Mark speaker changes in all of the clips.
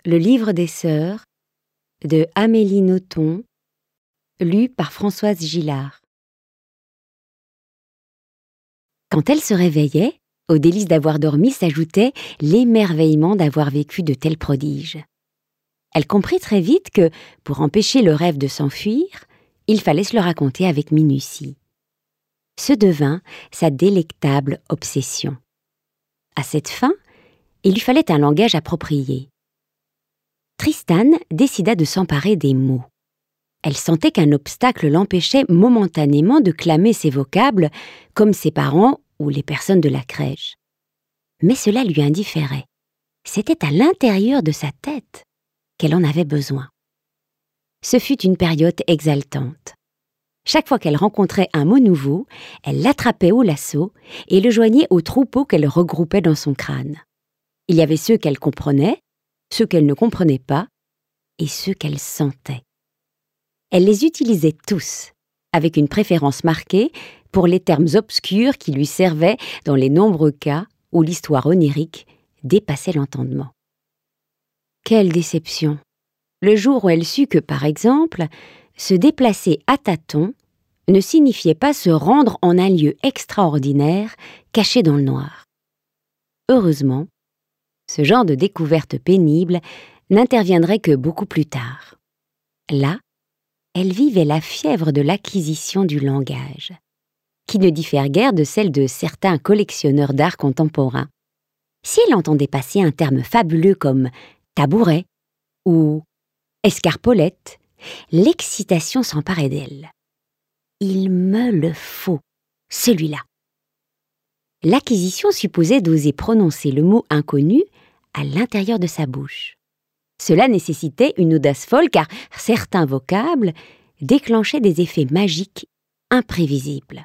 Speaker 1: Le livre des sœurs de Amélie Nothomb, lu par Françoise Gillard. Quand elle se réveillait, aux délices d'avoir dormi s'ajoutait l'émerveillement d'avoir vécu de tels prodiges. Elle comprit très vite que, pour empêcher le rêve de s'enfuir, il fallait se le raconter avec minutie. Ce devint sa délectable obsession. À cette fin, il lui fallait un langage approprié. Tristan décida de s'emparer des mots. Elle sentait qu'un obstacle l'empêchait momentanément de clamer ses vocables comme ses parents ou les personnes de la crèche. Mais cela lui indifférait. C'était à l'intérieur de sa tête qu'elle en avait besoin. Ce fut une période exaltante. Chaque fois qu'elle rencontrait un mot nouveau, elle l'attrapait au lasso et le joignait au troupeau qu'elle regroupait dans son crâne. Il y avait ceux qu'elle comprenait, ceux qu'elle ne comprenait pas et ceux qu'elle sentait. Elle les utilisait tous, avec une préférence marquée pour les termes obscurs qui lui servaient dans les nombreux cas où l'histoire onirique dépassait l'entendement. Quelle déception! Le jour où elle sut que, par exemple, se déplacer à tâtons ne signifiait pas se rendre en un lieu extraordinaire caché dans le noir. Heureusement, ce genre de découverte pénible n'interviendrait que beaucoup plus tard. Là, elle vivait la fièvre de l'acquisition du langage, qui ne diffère guère de celle de certains collectionneurs d'art contemporain. Si elle entendait passer un terme fabuleux comme « tabouret » ou « escarpolette », l'excitation s'emparait d'elle. « Il me le faut, celui-là ». L'acquisition supposait d'oser prononcer le mot inconnu à l'intérieur de sa bouche. Cela nécessitait une audace folle car certains vocables déclenchaient des effets magiques imprévisibles.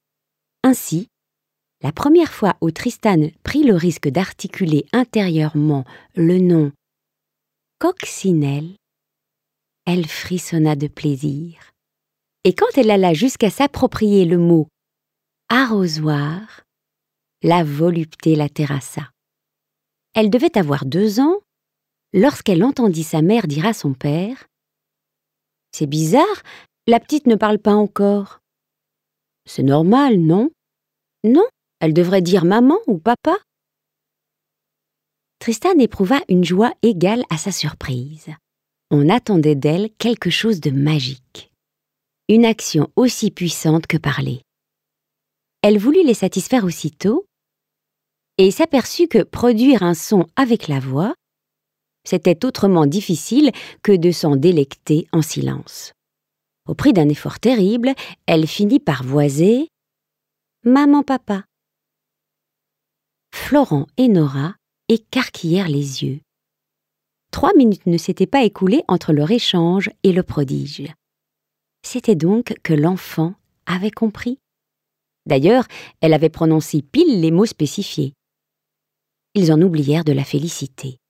Speaker 1: Ainsi, la première fois où Tristan prit le risque d'articuler intérieurement le nom « coccinelle », elle frissonna de plaisir. Et quand elle alla jusqu'à s'approprier le mot « arrosoir », la volupté la terrassa. Elle devait avoir 2 ans lorsqu'elle entendit sa mère dire à son père « C'est bizarre, la petite ne parle pas encore. »« C'est normal, non ? » ?»« Non, elle devrait dire maman ou papa. » Tristan éprouva une joie égale à sa surprise. On attendait d'elle quelque chose de magique. Une action aussi puissante que parler. Elle voulut les satisfaire aussitôt et s'aperçut que produire un son avec la voix, c'était autrement difficile que de s'en délecter en silence. Au prix d'un effort terrible, elle finit par voiser « Maman, papa ». Florent et Nora écarquillèrent les yeux. 3 minutes ne s'étaient pas écoulées entre leur échange et le prodige. C'était donc que l'enfant avait compris. D'ailleurs, elle avait prononcé pile les mots spécifiés. Ils en oublièrent de la féliciter.